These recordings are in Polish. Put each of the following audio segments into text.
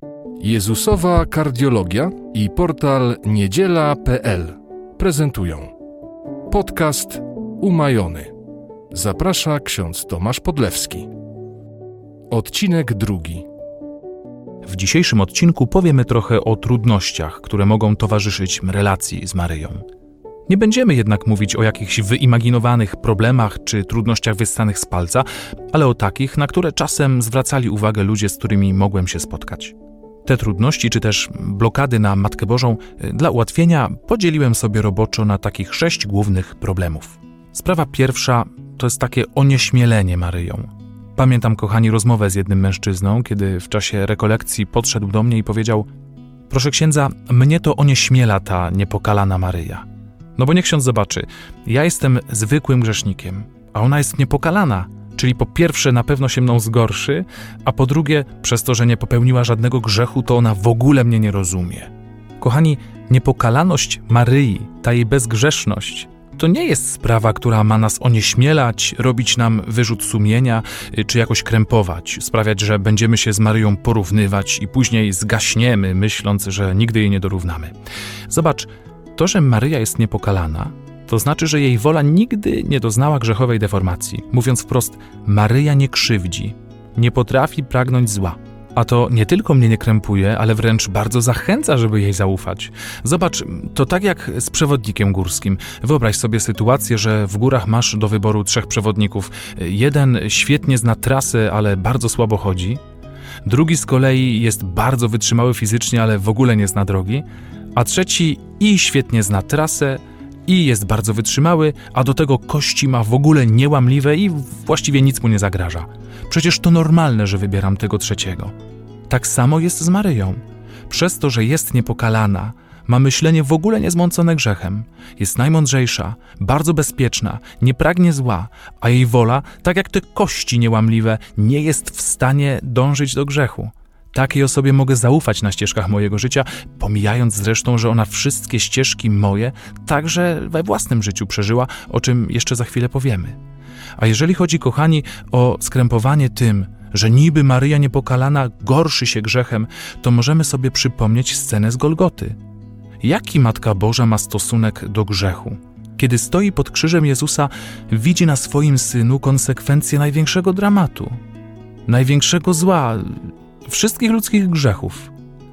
Jezusowa Kardiologia i portal niedziela.pl prezentują podcast Umajony. Zaprasza ksiądz Tomasz Podlewski. Odcinek 2. W dzisiejszym odcinku powiemy trochę o trudnościach, które mogą towarzyszyć relacji z Maryją. Nie będziemy jednak mówić o jakichś wyimaginowanych problemach czy trudnościach wyssanych z palca, ale o takich, na które czasem zwracali uwagę ludzie, z którymi mogłem się spotkać. Te trudności, czy też blokady na Matkę Bożą, dla ułatwienia podzieliłem sobie roboczo na takich 6 głównych problemów. Sprawa pierwsza to jest takie onieśmielenie Maryją. Pamiętam, kochani, rozmowę z jednym mężczyzną, kiedy w czasie rekolekcji podszedł do mnie i powiedział: proszę księdza, mnie to onieśmiela ta niepokalana Maryja. No bo niech ksiądz zobaczy, ja jestem zwykłym grzesznikiem, a ona jest niepokalana, czyli po pierwsze na pewno się mną zgorszy, a po drugie, przez to, że nie popełniła żadnego grzechu, to ona w ogóle mnie nie rozumie. Kochani, niepokalaność Maryi, ta jej bezgrzeszność, to nie jest sprawa, która ma nas onieśmielać, robić nam wyrzut sumienia, czy jakoś krępować, sprawiać, że będziemy się z Maryją porównywać i później zgaśniemy, myśląc, że nigdy jej nie dorównamy. Zobacz, to, że Maryja jest niepokalana, to znaczy, że jej wola nigdy nie doznała grzechowej deformacji. Mówiąc wprost, Maryja nie krzywdzi, nie potrafi pragnąć zła. A to nie tylko mnie nie krępuje, ale wręcz bardzo zachęca, żeby jej zaufać. Zobacz, to tak jak z przewodnikiem górskim. Wyobraź sobie sytuację, że w górach masz do wyboru 3 przewodników. Jeden świetnie zna trasę, ale bardzo słabo chodzi. Drugi z kolei jest bardzo wytrzymały fizycznie, ale w ogóle nie zna drogi. A trzeci i świetnie zna trasę, i jest bardzo wytrzymały, a do tego kości ma w ogóle niełamliwe i właściwie nic mu nie zagraża. Przecież to normalne, że wybieram tego trzeciego. Tak samo jest z Maryją. Przez to, że jest niepokalana, ma myślenie w ogóle niezmącone grzechem, jest najmądrzejsza, bardzo bezpieczna, nie pragnie zła, a jej wola, tak jak te kości niełamliwe, nie jest w stanie dążyć do grzechu. Takiej osobie mogę zaufać na ścieżkach mojego życia, pomijając zresztą, że ona wszystkie ścieżki moje także we własnym życiu przeżyła, o czym jeszcze za chwilę powiemy. A jeżeli chodzi, kochani, o skrępowanie tym, że niby Maryja niepokalana gorszy się grzechem, to możemy sobie przypomnieć scenę z Golgoty. Jaki Matka Boża ma stosunek do grzechu? Kiedy stoi pod krzyżem Jezusa, widzi na swoim Synu konsekwencje największego dramatu, największego zła, wszystkich ludzkich grzechów.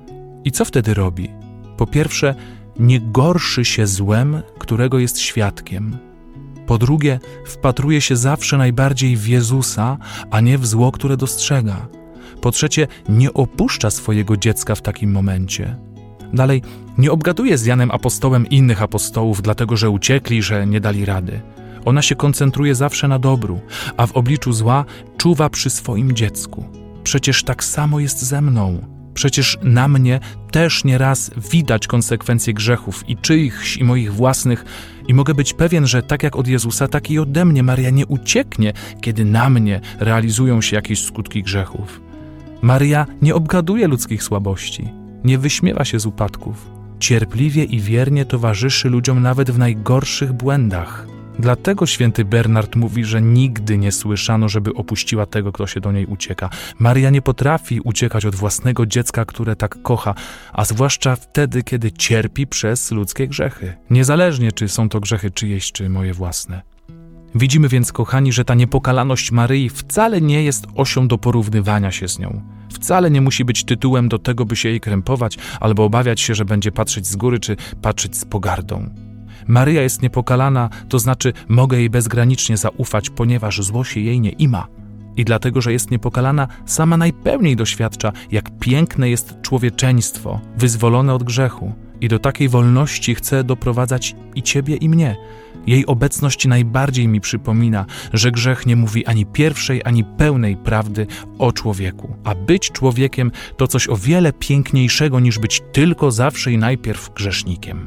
I co wtedy robi? Po pierwsze, nie gorszy się złem, którego jest świadkiem. Po drugie, wpatruje się zawsze najbardziej w Jezusa, a nie w zło, które dostrzega. Po trzecie, nie opuszcza swojego dziecka w takim momencie. Dalej, nie obgaduje z Janem Apostołem innych apostołów, dlatego że uciekli, że nie dali rady. Ona się koncentruje zawsze na dobru, a w obliczu zła czuwa przy swoim dziecku. Przecież tak samo jest ze mną. Przecież na mnie też nieraz widać konsekwencje grzechów i czyichś, i moich własnych. I mogę być pewien, że tak jak od Jezusa, tak i ode mnie Maryja nie ucieknie, kiedy na mnie realizują się jakieś skutki grzechów. Maryja nie obgaduje ludzkich słabości, nie wyśmiewa się z upadków. Cierpliwie i wiernie towarzyszy ludziom nawet w najgorszych błędach. Dlatego święty Bernard mówi, że nigdy nie słyszano, żeby opuściła tego, kto się do niej ucieka. Maryja nie potrafi uciekać od własnego dziecka, które tak kocha, a zwłaszcza wtedy, kiedy cierpi przez ludzkie grzechy. Niezależnie, czy są to grzechy czyjeś, czy moje własne. Widzimy więc, kochani, że ta niepokalaność Maryi wcale nie jest osią do porównywania się z nią. Wcale nie musi być tytułem do tego, by się jej krępować, albo obawiać się, że będzie patrzeć z góry, czy patrzeć z pogardą. Maryja jest niepokalana, to znaczy mogę jej bezgranicznie zaufać, ponieważ zło się jej nie ima. I dlatego, że jest niepokalana, sama najpełniej doświadcza, jak piękne jest człowieczeństwo, wyzwolone od grzechu. I do takiej wolności chce doprowadzać i ciebie, i mnie. Jej obecność najbardziej mi przypomina, że grzech nie mówi ani pierwszej, ani pełnej prawdy o człowieku. A być człowiekiem to coś o wiele piękniejszego niż być tylko zawsze i najpierw grzesznikiem.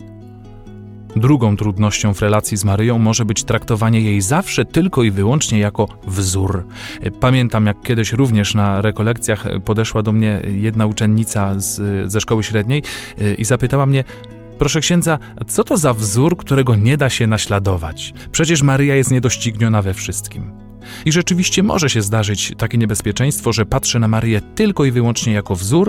Drugą trudnością w relacji z Maryją może być traktowanie jej zawsze tylko i wyłącznie jako wzór. Pamiętam, jak kiedyś również na rekolekcjach podeszła do mnie jedna uczennica ze szkoły średniej i zapytała mnie: proszę księdza, co to za wzór, którego nie da się naśladować? Przecież Maryja jest niedościgniona we wszystkim. I rzeczywiście może się zdarzyć takie niebezpieczeństwo, że patrzę na Maryję tylko i wyłącznie jako wzór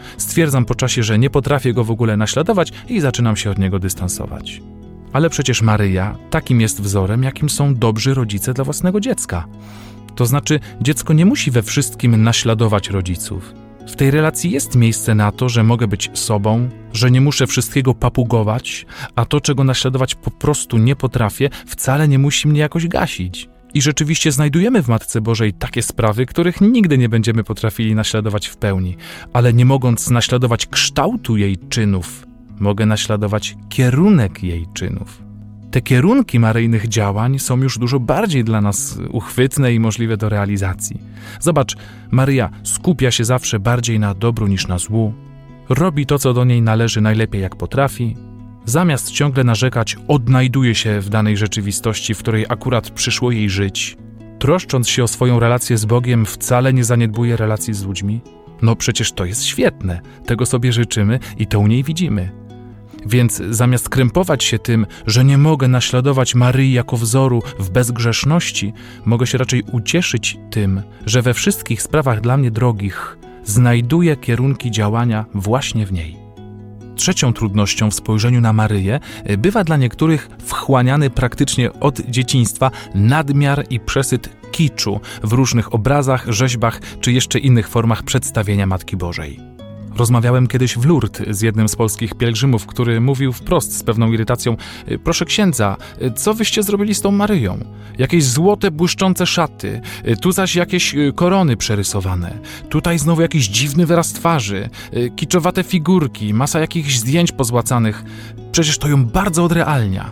Stwierdzam po czasie, że nie potrafię go w ogóle naśladować i zaczynam się od niego dystansować. Ale przecież Maryja takim jest wzorem, jakim są dobrzy rodzice dla własnego dziecka. To znaczy, dziecko nie musi we wszystkim naśladować rodziców. W tej relacji jest miejsce na to, że mogę być sobą, że nie muszę wszystkiego papugować, a to, czego naśladować po prostu nie potrafię, wcale nie musi mnie jakoś gasić. I rzeczywiście znajdujemy w Matce Bożej takie sprawy, których nigdy nie będziemy potrafili naśladować w pełni, ale nie mogąc naśladować kształtu jej czynów, mogę naśladować kierunek jej czynów. Te kierunki maryjnych działań są już dużo bardziej dla nas uchwytne i możliwe do realizacji. Zobacz, Maryja skupia się zawsze bardziej na dobru niż na złu, robi to, co do niej należy najlepiej jak potrafi, zamiast ciągle narzekać, odnajduje się w danej rzeczywistości, w której akurat przyszło jej żyć. Troszcząc się o swoją relację z Bogiem, wcale nie zaniedbuje relacji z ludźmi. No przecież to jest świetne, tego sobie życzymy i to u niej widzimy. Więc zamiast krępować się tym, że nie mogę naśladować Maryi jako wzoru w bezgrzeszności, mogę się raczej ucieszyć tym, że we wszystkich sprawach dla mnie drogich znajduję kierunki działania właśnie w niej. Trzecią trudnością w spojrzeniu na Maryję bywa dla niektórych wchłaniany praktycznie od dzieciństwa nadmiar i przesyt kiczu w różnych obrazach, rzeźbach czy jeszcze innych formach przedstawienia Matki Bożej. Rozmawiałem kiedyś w Lourdes z jednym z polskich pielgrzymów, który mówił wprost z pewną irytacją: proszę księdza, co wyście zrobili z tą Maryją? Jakieś złote, błyszczące szaty, tu zaś jakieś korony przerysowane, tutaj znowu jakiś dziwny wyraz twarzy, kiczowate figurki, masa jakichś zdjęć pozłacanych. Przecież to ją bardzo odrealnia.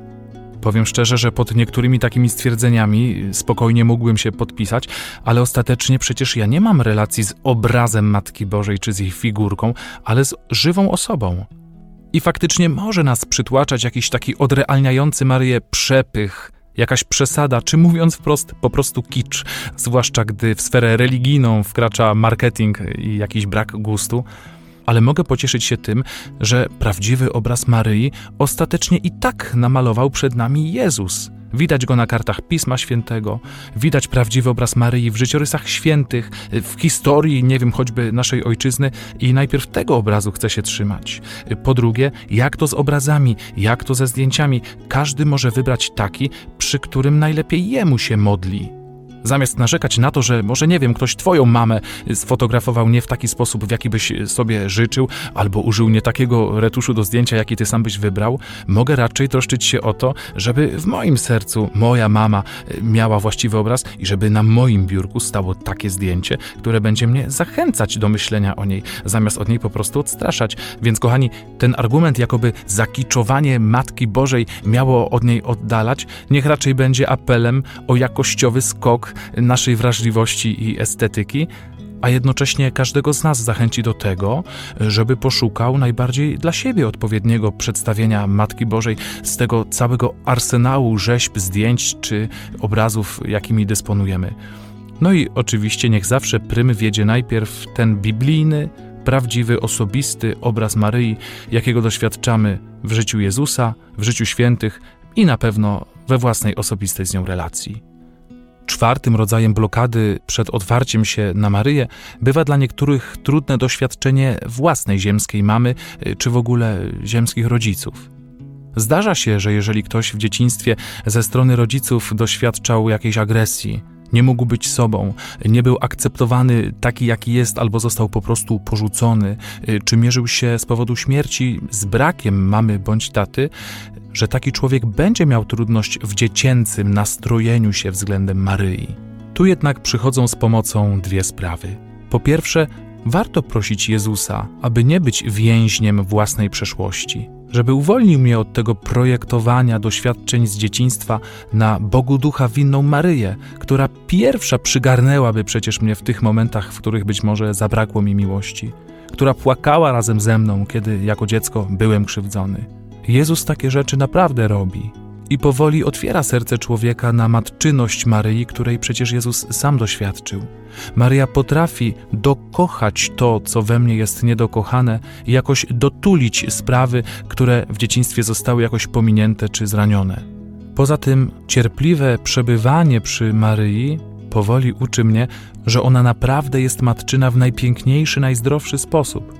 Powiem szczerze, że pod niektórymi takimi stwierdzeniami spokojnie mógłbym się podpisać, ale ostatecznie przecież ja nie mam relacji z obrazem Matki Bożej czy z jej figurką, ale z żywą osobą. I faktycznie może nas przytłaczać jakiś taki odrealniający Maryję przepych, jakaś przesada, czy mówiąc wprost, po prostu kicz, zwłaszcza gdy w sferę religijną wkracza marketing i jakiś brak gustu. Ale mogę pocieszyć się tym, że prawdziwy obraz Maryi ostatecznie i tak namalował przed nami Jezus. Widać go na kartach Pisma Świętego, widać prawdziwy obraz Maryi w życiorysach świętych, w historii, choćby naszej ojczyzny i najpierw tego obrazu chcę się trzymać. Po drugie, jak to z obrazami, jak to ze zdjęciami, każdy może wybrać taki, przy którym najlepiej jemu się modli. Zamiast narzekać na to, że może ktoś twoją mamę sfotografował nie w taki sposób, w jaki byś sobie życzył, albo użył nie takiego retuszu do zdjęcia, jaki ty sam byś wybrał, mogę raczej troszczyć się o to, żeby w moim sercu moja mama miała właściwy obraz i żeby na moim biurku stało takie zdjęcie, które będzie mnie zachęcać do myślenia o niej, zamiast od niej po prostu odstraszać. Więc kochani, ten argument, jakoby zakiczowanie Matki Bożej miało od niej oddalać, niech raczej będzie apelem o jakościowy skok naszej wrażliwości i estetyki, a jednocześnie każdego z nas zachęci do tego, żeby poszukał najbardziej dla siebie odpowiedniego przedstawienia Matki Bożej z tego całego arsenału rzeźb, zdjęć czy obrazów, jakimi dysponujemy. No i oczywiście niech zawsze prym wiedzie najpierw ten biblijny, prawdziwy, osobisty obraz Maryi, jakiego doświadczamy w życiu Jezusa, w życiu świętych i na pewno we własnej osobistej z nią relacji. Czwartym rodzajem blokady przed otwarciem się na Maryję bywa dla niektórych trudne doświadczenie własnej ziemskiej mamy czy w ogóle ziemskich rodziców. Zdarza się, że jeżeli ktoś w dzieciństwie ze strony rodziców doświadczał jakiejś agresji, nie mógł być sobą, nie był akceptowany taki, jaki jest, albo został po prostu porzucony, czy mierzył się z powodu śmierci z brakiem mamy bądź taty, że taki człowiek będzie miał trudność w dziecięcym nastrojeniu się względem Maryi. Tu jednak przychodzą z pomocą dwie sprawy. Po pierwsze, warto prosić Jezusa, aby nie być więźniem własnej przeszłości, żeby uwolnił mnie od tego projektowania doświadczeń z dzieciństwa na Bogu Ducha winną Maryję, która pierwsza przygarnęłaby przecież mnie w tych momentach, w których być może zabrakło mi miłości, która płakała razem ze mną, kiedy jako dziecko byłem krzywdzony. Jezus takie rzeczy naprawdę robi i powoli otwiera serce człowieka na matczyność Maryi, której przecież Jezus sam doświadczył. Maryja potrafi dokochać to, co we mnie jest niedokochane i jakoś dotulić sprawy, które w dzieciństwie zostały jakoś pominięte czy zranione. Poza tym cierpliwe przebywanie przy Maryi powoli uczy mnie, że ona naprawdę jest matczyna w najpiękniejszy, najzdrowszy sposób.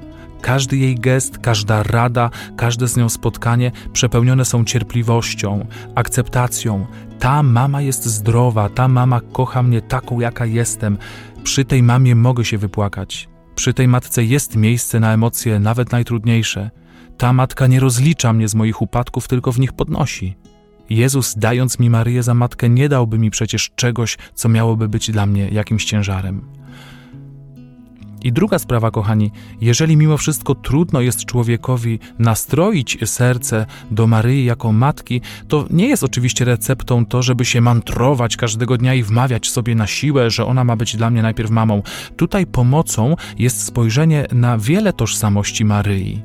Każdy jej gest, każda rada, każde z nią spotkanie przepełnione są cierpliwością, akceptacją. Ta mama jest zdrowa, ta mama kocha mnie taką, jaka jestem. Przy tej mamie mogę się wypłakać. Przy tej matce jest miejsce na emocje, nawet najtrudniejsze. Ta matka nie rozlicza mnie z moich upadków, tylko w nich podnosi. Jezus, dając mi Maryję za matkę, nie dałby mi przecież czegoś, co miałoby być dla mnie jakimś ciężarem. I druga sprawa, kochani, jeżeli mimo wszystko trudno jest człowiekowi nastroić serce do Maryi jako matki, to nie jest oczywiście receptą to, żeby się mantrować każdego dnia i wmawiać sobie na siłę, że ona ma być dla mnie najpierw mamą. Tutaj pomocą jest spojrzenie na wiele tożsamości Maryi.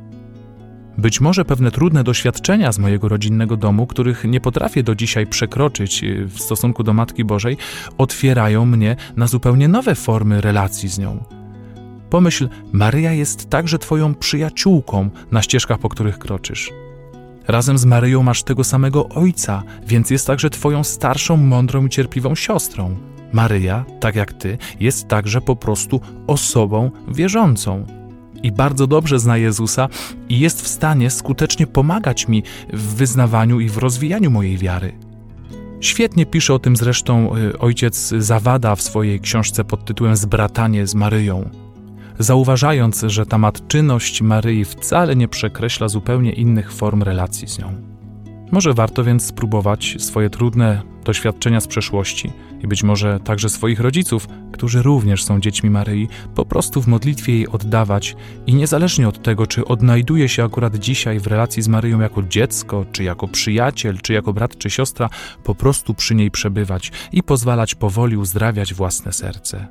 Być może pewne trudne doświadczenia z mojego rodzinnego domu, których nie potrafię do dzisiaj przekroczyć w stosunku do Matki Bożej, otwierają mnie na zupełnie nowe formy relacji z nią. Pomyśl, Maryja jest także twoją przyjaciółką na ścieżkach, po których kroczysz. Razem z Maryją masz tego samego Ojca, więc jest także twoją starszą, mądrą i cierpliwą siostrą. Maryja, tak jak ty, jest także po prostu osobą wierzącą. I bardzo dobrze zna Jezusa i jest w stanie skutecznie pomagać mi w wyznawaniu i w rozwijaniu mojej wiary. Świetnie pisze o tym zresztą ojciec Zawada w swojej książce pod tytułem Zbratanie z Maryją. Zauważając, że ta matczyność Maryi wcale nie przekreśla zupełnie innych form relacji z nią. Może warto więc spróbować swoje trudne doświadczenia z przeszłości i być może także swoich rodziców, którzy również są dziećmi Maryi, po prostu w modlitwie jej oddawać i niezależnie od tego, czy odnajduje się akurat dzisiaj w relacji z Maryją jako dziecko, czy jako przyjaciel, czy jako brat, czy siostra, po prostu przy niej przebywać i pozwalać powoli uzdrawiać własne serce.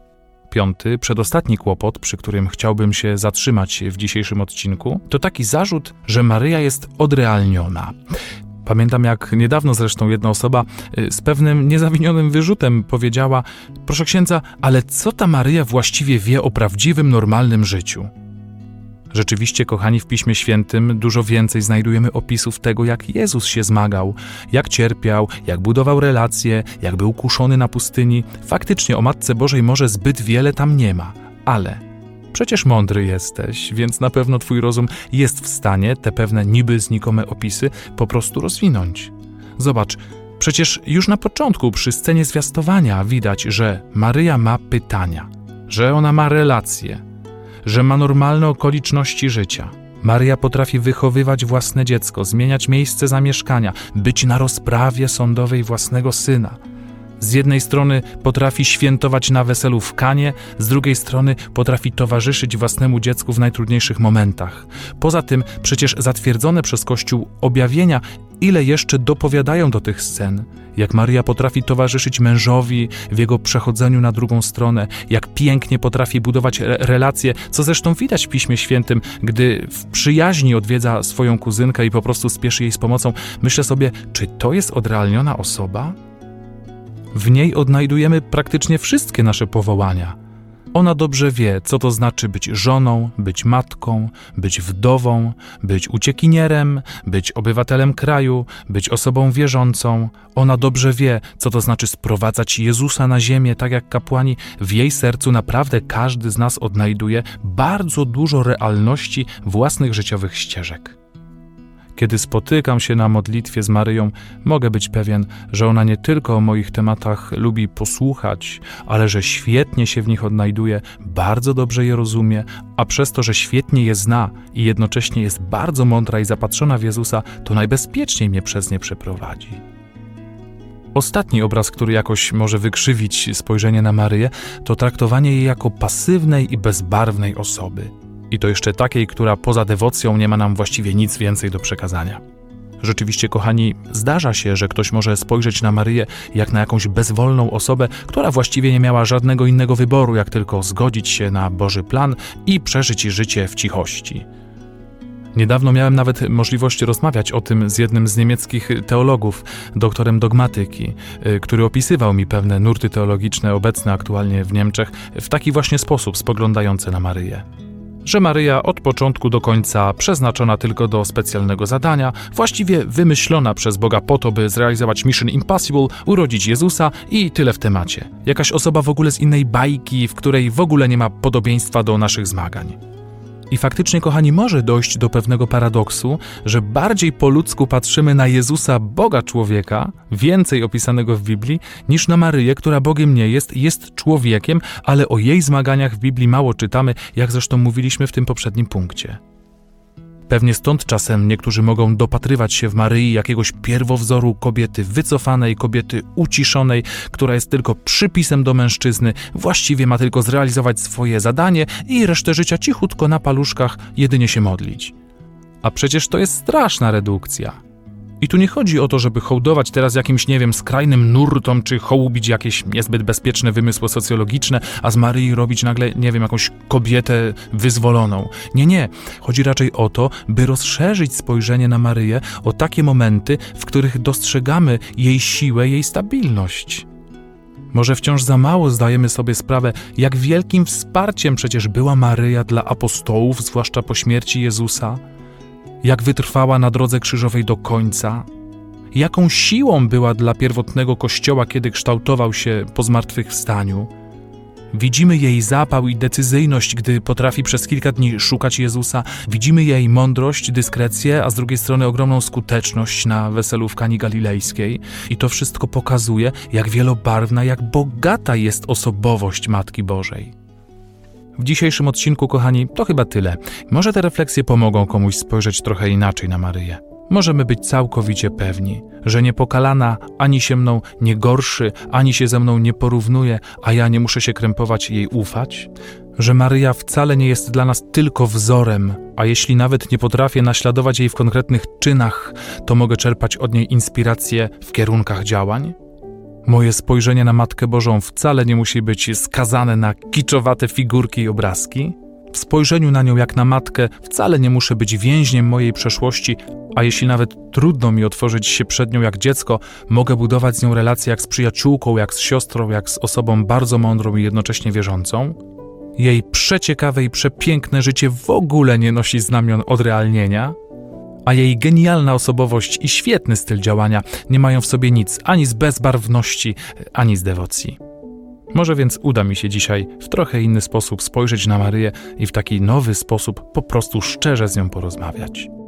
Piąty, przedostatni kłopot, przy którym chciałbym się zatrzymać w dzisiejszym odcinku, to taki zarzut, że Maryja jest odrealniona. Pamiętam, jak niedawno zresztą jedna osoba z pewnym niezawinionym wyrzutem powiedziała: proszę księdza, ale co ta Maryja właściwie wie o prawdziwym, normalnym życiu? Rzeczywiście, kochani, w Piśmie Świętym dużo więcej znajdujemy opisów tego, jak Jezus się zmagał, jak cierpiał, jak budował relacje, jak był kuszony na pustyni. Faktycznie o Matce Bożej może zbyt wiele tam nie ma, ale przecież mądry jesteś, więc na pewno twój rozum jest w stanie te pewne niby znikome opisy po prostu rozwinąć. Zobacz, przecież już na początku przy scenie zwiastowania widać, że Maryja ma pytania, że ona ma relacje, że ma normalne okoliczności życia. Maryja potrafi wychowywać własne dziecko, zmieniać miejsce zamieszkania, być na rozprawie sądowej własnego syna. Z jednej strony potrafi świętować na weselu w Kanie, z drugiej strony potrafi towarzyszyć własnemu dziecku w najtrudniejszych momentach. Poza tym przecież zatwierdzone przez Kościół objawienia ile jeszcze dopowiadają do tych scen. Jak Maryja potrafi towarzyszyć mężowi w jego przechodzeniu na drugą stronę, jak pięknie potrafi budować relacje, co zresztą widać w Piśmie Świętym, gdy w przyjaźni odwiedza swoją kuzynkę i po prostu spieszy jej z pomocą. Myślę sobie, czy to jest odrealniona osoba? W niej odnajdujemy praktycznie wszystkie nasze powołania. Ona dobrze wie, co to znaczy być żoną, być matką, być wdową, być uciekinierem, być obywatelem kraju, być osobą wierzącą. Ona dobrze wie, co to znaczy sprowadzać Jezusa na ziemię, tak jak kapłani. W jej sercu naprawdę każdy z nas odnajduje bardzo dużo realności własnych życiowych ścieżek. Kiedy spotykam się na modlitwie z Maryją, mogę być pewien, że ona nie tylko o moich tematach lubi posłuchać, ale że świetnie się w nich odnajduje, bardzo dobrze je rozumie, a przez to, że świetnie je zna i jednocześnie jest bardzo mądra i zapatrzona w Jezusa, to najbezpieczniej mnie przez nie przeprowadzi. Ostatni obraz, który jakoś może wykrzywić spojrzenie na Maryję, to traktowanie jej jako pasywnej i bezbarwnej osoby. I to jeszcze takiej, która poza dewocją nie ma nam właściwie nic więcej do przekazania. Rzeczywiście, kochani, zdarza się, że ktoś może spojrzeć na Maryję jak na jakąś bezwolną osobę, która właściwie nie miała żadnego innego wyboru, jak tylko zgodzić się na Boży plan i przeżyć życie w cichości. Niedawno miałem nawet możliwość rozmawiać o tym z jednym z niemieckich teologów, doktorem dogmatyki, który opisywał mi pewne nurty teologiczne obecne aktualnie w Niemczech w taki właśnie sposób spoglądający na Maryję. Że Maryja od początku do końca przeznaczona tylko do specjalnego zadania, właściwie wymyślona przez Boga po to, by zrealizować Mission Impossible, urodzić Jezusa i tyle w temacie. Jakaś osoba w ogóle z innej bajki, w której w ogóle nie ma podobieństwa do naszych zmagań. I faktycznie, kochani, może dojść do pewnego paradoksu, że bardziej po ludzku patrzymy na Jezusa, Boga człowieka, więcej opisanego w Biblii, niż na Maryję, która Bogiem nie jest człowiekiem, ale o jej zmaganiach w Biblii mało czytamy, jak zresztą mówiliśmy w tym poprzednim punkcie. Pewnie stąd czasem niektórzy mogą dopatrywać się w Maryi jakiegoś pierwowzoru kobiety wycofanej, kobiety uciszonej, która jest tylko przypisem do mężczyzny, właściwie ma tylko zrealizować swoje zadanie i resztę życia cichutko na paluszkach jedynie się modlić. A przecież to jest straszna redukcja. I tu nie chodzi o to, żeby hołdować teraz jakimś, skrajnym nurtom, czy hołubić jakieś niezbyt bezpieczne wymysły socjologiczne, a z Maryi robić nagle, jakąś kobietę wyzwoloną. Nie. Chodzi raczej o to, by rozszerzyć spojrzenie na Maryję o takie momenty, w których dostrzegamy jej siłę, jej stabilność. Może wciąż za mało zdajemy sobie sprawę, jak wielkim wsparciem przecież była Maryja dla apostołów, zwłaszcza po śmierci Jezusa, jak wytrwała na drodze krzyżowej do końca, jaką siłą była dla pierwotnego Kościoła, kiedy kształtował się po zmartwychwstaniu. Widzimy jej zapał i decyzyjność, gdy potrafi przez kilka dni szukać Jezusa. Widzimy jej mądrość, dyskrecję, a z drugiej strony ogromną skuteczność na weselu w Kani Galilejskiej. I to wszystko pokazuje, jak wielobarwna, jak bogata jest osobowość Matki Bożej. W dzisiejszym odcinku, kochani, to chyba tyle. Może te refleksje pomogą komuś spojrzeć trochę inaczej na Maryję. Możemy być całkowicie pewni, że niepokalana ani się mną nie gorszy, ani się ze mną nie porównuje, a ja nie muszę się krępować jej ufać. Że Maryja wcale nie jest dla nas tylko wzorem, a jeśli nawet nie potrafię naśladować jej w konkretnych czynach, to mogę czerpać od niej inspirację w kierunkach działań. Moje spojrzenie na Matkę Bożą wcale nie musi być skazane na kiczowate figurki i obrazki. W spojrzeniu na nią jak na matkę wcale nie muszę być więźniem mojej przeszłości, a jeśli nawet trudno mi otworzyć się przed nią jak dziecko, mogę budować z nią relacje jak z przyjaciółką, jak z siostrą, jak z osobą bardzo mądrą i jednocześnie wierzącą. Jej przeciekawe i przepiękne życie w ogóle nie nosi znamion odrealnienia, a jej genialna osobowość i świetny styl działania nie mają w sobie nic ani z bezbarwności, ani z dewocji. Może więc uda mi się dzisiaj w trochę inny sposób spojrzeć na Maryję i w taki nowy sposób po prostu szczerze z nią porozmawiać.